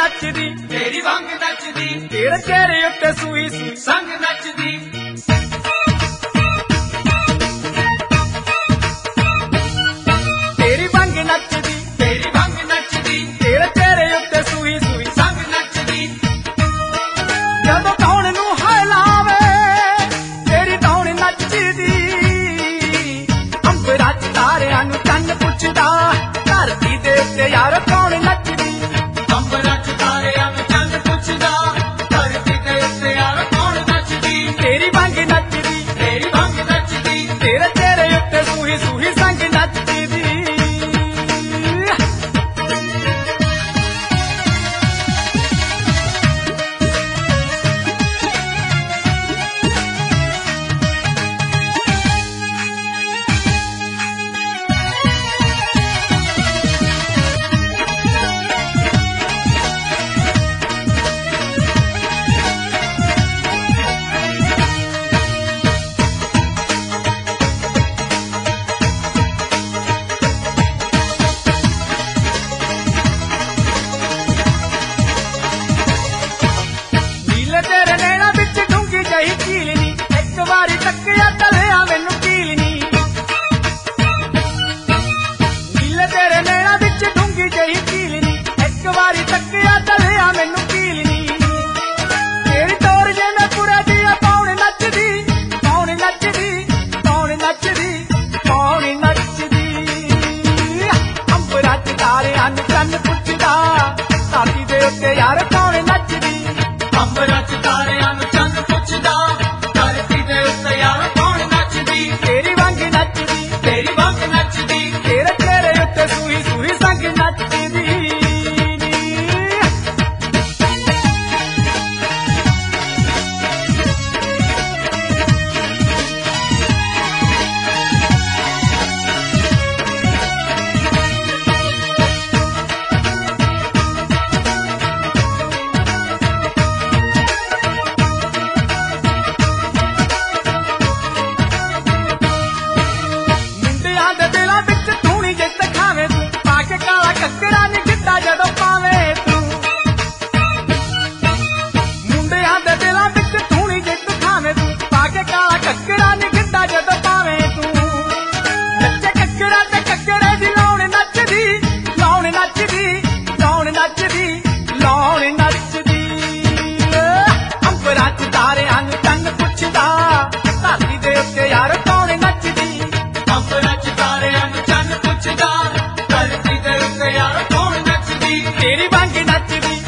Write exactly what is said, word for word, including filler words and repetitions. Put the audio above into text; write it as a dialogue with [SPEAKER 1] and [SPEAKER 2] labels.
[SPEAKER 1] नचदी
[SPEAKER 2] तेरी वांग नचदी
[SPEAKER 1] तेरे चेहरे उत्ते सूई सूई
[SPEAKER 2] संग नचदी
[SPEAKER 1] तेरी वांग नचदी
[SPEAKER 2] तेरी वांग नचदी
[SPEAKER 1] तेरे चेहरे उत्ते सूई सूई
[SPEAKER 2] संग नचदी
[SPEAKER 1] जदों कौन नूं हिलावे तेरी धौन नचदी अंबरां च तारियां नूं चंन पुछदा धरती दे उत्ते यार कौन नचदी
[SPEAKER 2] अंबरां च तारियां नूं चंन पुछदा धरती दे उत्ते यार कौन नचदी
[SPEAKER 1] तेरी वांग नचदी
[SPEAKER 2] तेरी वांग नचदी
[SPEAKER 1] तेरे चेहरे उत्ते सूही सूही संग नचदी तेरे नैना बिच डूंगी जही कीलनी एक बारी तकिया तलिया मैनू कीलनी नीले तेरे नैना बिच डूंगी जही कीलनी एक बारी तकिया तलिया मैनू कीलनी तेरी तोर जे मैं पुरे दिया पौन नचदी पौन नचदी पौन नचदी पौन नचदी अंबरां च तारियां नूं चंन पुछदा धरती दे उत्ते यार कौन नचदी
[SPEAKER 2] अंबरां च तारियां नूं चंन पुछदा धरती दे उत्ते यार कौन नचदी
[SPEAKER 1] तेरी वांग नचदी
[SPEAKER 2] तेरी वांग नचदी
[SPEAKER 1] तेरे चेहरे उत्ते सूही सूही संग नचदी ਕੱਕੜਾ ਨੀ ਗਿੱਧਾ ਜਦੋਂ ਪਾਵੇਂ ਤੂੰ ਮੁੰਡਿਆਂ ਦੇ ਦਿਲਾਂ ਵਿੱਚ ਧੂਣੀ ਜਿੱਤ ਖਾਵੇਂ ਤੂੰ ਪਾ ਕੇ ਕਾਲਾ ਕੱਕੜਾ ਨੀ ਗਿੱਧਾ ਜਦੋਂ ਪਾਵੇਂ ਤੂੰ ਨੱਚੇ ਕੱਕੜਾ ਤੇ ਕੱਕੜੇ ਦੀ ਲਾਉਣ ਨੱਚਦੀ ਲਾਉਣ ਨੱਚਦੀ ਲਾਉਣ ਨੱਚਦੀ ਲਾਉਣ ਨੱਚਦੀ ਅੰਬਰਾਂ ਚ ਤਾਰਿਆਂ ਨੂੰ ਚੰਨ ਪੁੱਛਦਾ ਧਰਤੀ ਦੇ ਉੱਤੇ ਯਾਰ ਕੌਣ ਨੱਚਦੀ
[SPEAKER 2] ਅੰਬਰਾਂ ਚ ਤਾਰਿਆਂ ਨੂੰ ਚੰਨ ਪੁੱਛਦਾ ਧਰਤੀ ਦੇ ਉੱਤੇ ਯਾਰ ਕੌਣ ਨੱਚਦੀ
[SPEAKER 1] तेरी वांग नचदी